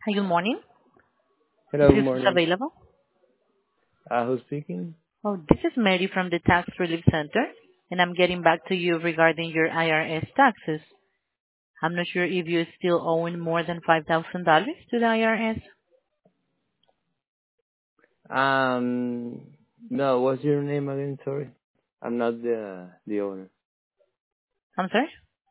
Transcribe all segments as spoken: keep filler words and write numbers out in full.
Hi, good morning. Hello, Is good this morning. available? Uh, who's speaking? Oh, this is Mary from the Tax Relief Center, and I'm getting back to you regarding your I R S taxes. I'm not sure if you still owing more than five thousand dollars to the I R S. Um, no, what's your name again? Sorry, I'm not the the owner. I'm sorry?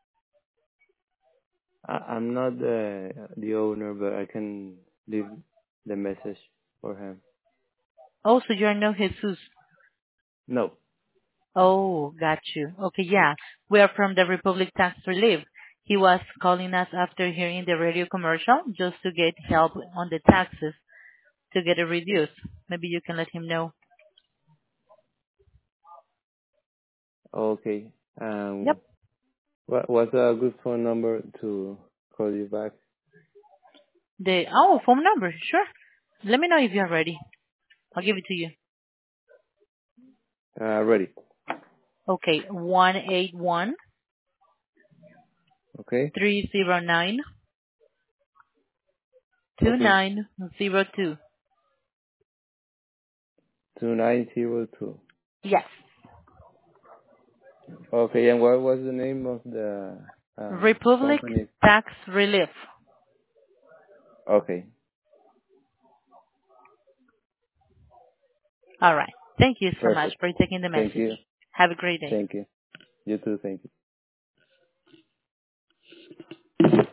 I, I'm not the the owner, but I can leave the message for him. Oh, so you're no Jesus. No. Oh, got you. Okay, yeah. We are from the Republic Tax Relief. He was calling us after hearing the radio commercial just to get help on the taxes to get it reduced. Maybe you can let him know. Okay. Yep. Um, what what's a good phone number to call you back? The oh phone number, sure. Let me know if you're ready. I'll give it to you. Uh, ready. Okay, one eight one Okay. three zero nine two Okay. nine zero two. Two nine zero two. Yes. Okay. And what was the name of the uh Republic company? Tax Relief. Okay. All right. Thank you so much Perfect. for taking the Thank message. you. Have a great day. Thank you. You too. Thank you.